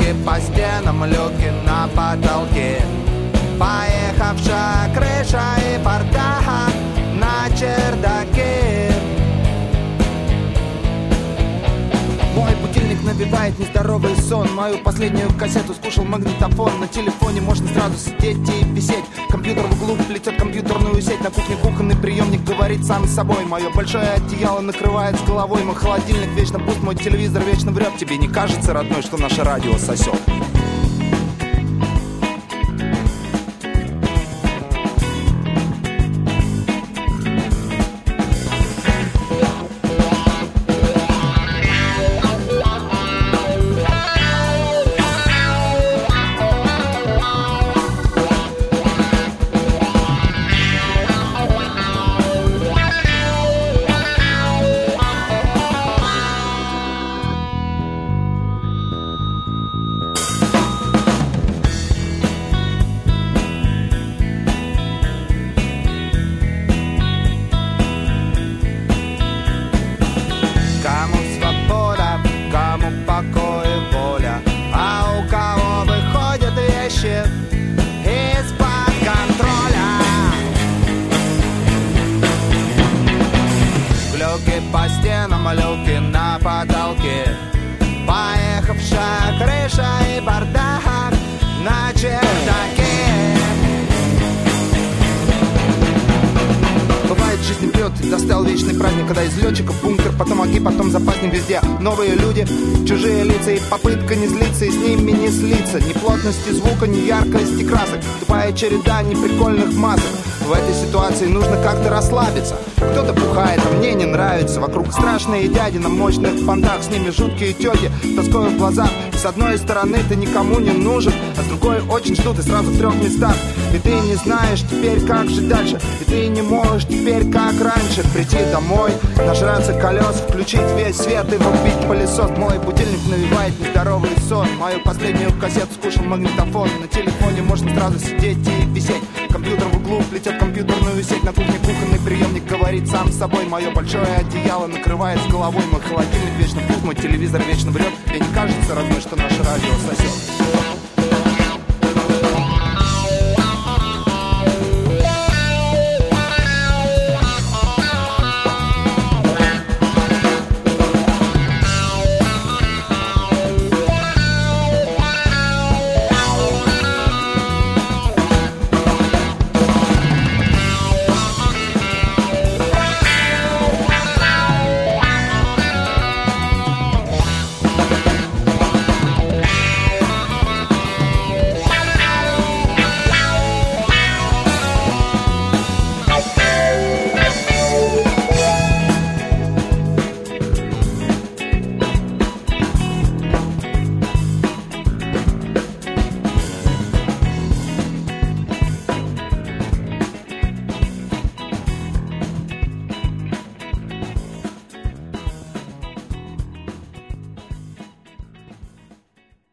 Люки по стенам, люки на потолке, поехавшая крыша и бардак на чердаке. Мой будильник набивает нездоровый сон. Мою последнюю кассету скушал магнитофон. На телефоне можно сразу сидеть и висеть. Компьютер в углу плетет компьютерную сеть. На кухне кухонный приемник говорит сам с собой. Мое большое одеяло накрывает с головой. Мой холодильник вечно пуст, мой телевизор вечно врет. Тебе не кажется, родной, что наше радио сосет? Из-под контроля. Люки по стенам, люки на потолке, поехавшая крыша и бардак на чердаке. Бывает, жизнь прет, достал вечный праздник, когда из летчиков бункер, потом огни, потом запаснем везде. Новые люди, чужие лица и попытка не злиться и с ними не слиться. Ни плотности звука, ни яркости красок, тупая череда неприкольных масок. В этой ситуации нужно как-то расслабиться. Кто-то бухает, а мне не нравится. Вокруг страшные дяди на мощных понтах, с ними жуткие тети, тоской в глазах. И с одной стороны ты никому не нужен, а с другой очень ждут и сразу в 3 местах. И ты не знаешь теперь, как жить дальше, и ты не можешь теперь, как раньше, прийти домой, нажраться колес, включить весь свет и врубить пылесос. Мой будильник навевает нездоровый сон. Мою последнюю кассету скушал магнитофон. На телефоне можно сразу сидеть и висеть. Компьютер в углу плетет компьютерную сеть. На кухне кухонный приемник говорит сам с собой. Мое большое одеяло накрывает с головой. Мой холодильник вечно пуст, мой телевизор вечно врет. Мне не кажется, родной, что наше радио сосет?